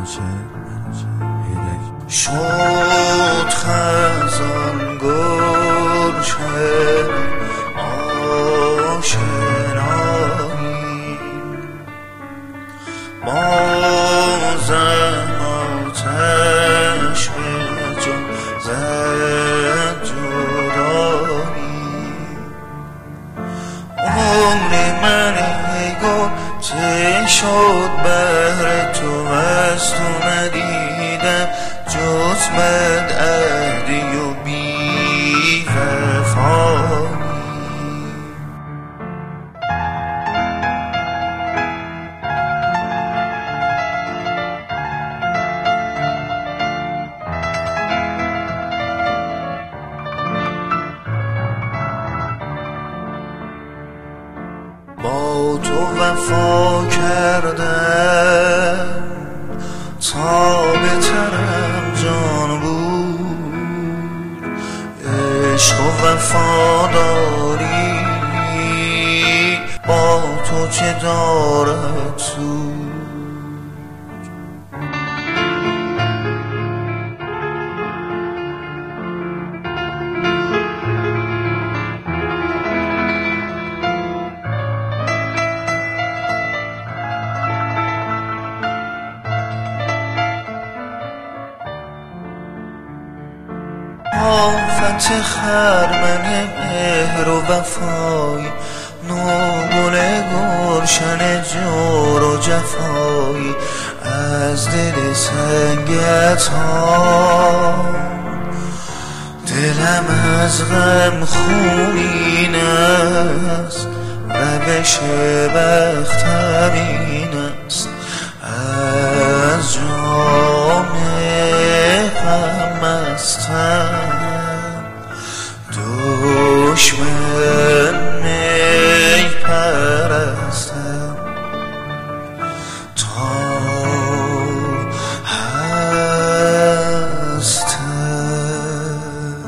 شد خزان گلشن آشنایی بازم آتش به جان زد جدایی عمر من ای گل ته شد بهر تو از تو ندیدم جز بدعهدی و بی وفایی با تو وفا کردم تا بهترم جان بود عشق و وفاداری با تو چه دارد سود آفت خرمن مهر و وفای نوگل گلشن جور و جفای از دل سنگت ها دلم از غم خونین است روش بختم این است از جام غم مستم دشمن می پرستم تا هستم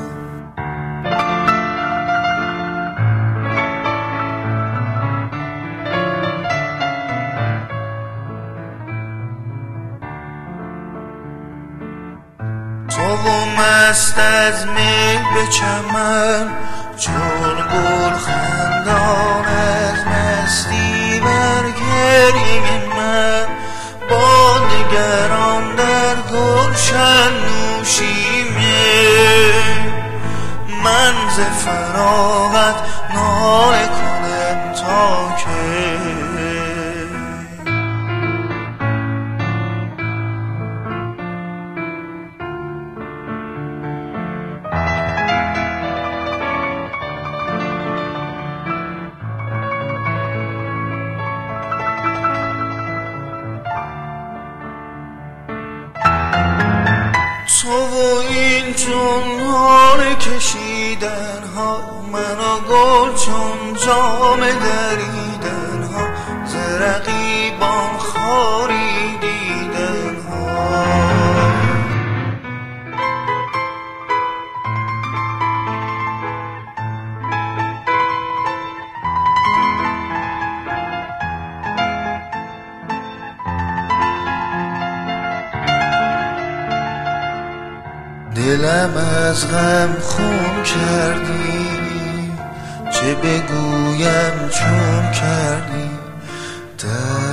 تو مست از می به چمن چون گل خندان از مستی بر گریه من با نگران در گلشن نوشیمه من ز فراغت ناله کنم تا که تو و این جنان کشیدن ها من و گل چون جام دریدن ها ز رقیبان خاری دیدن ها دلم از غم خون کردی چه بگویم چون کردی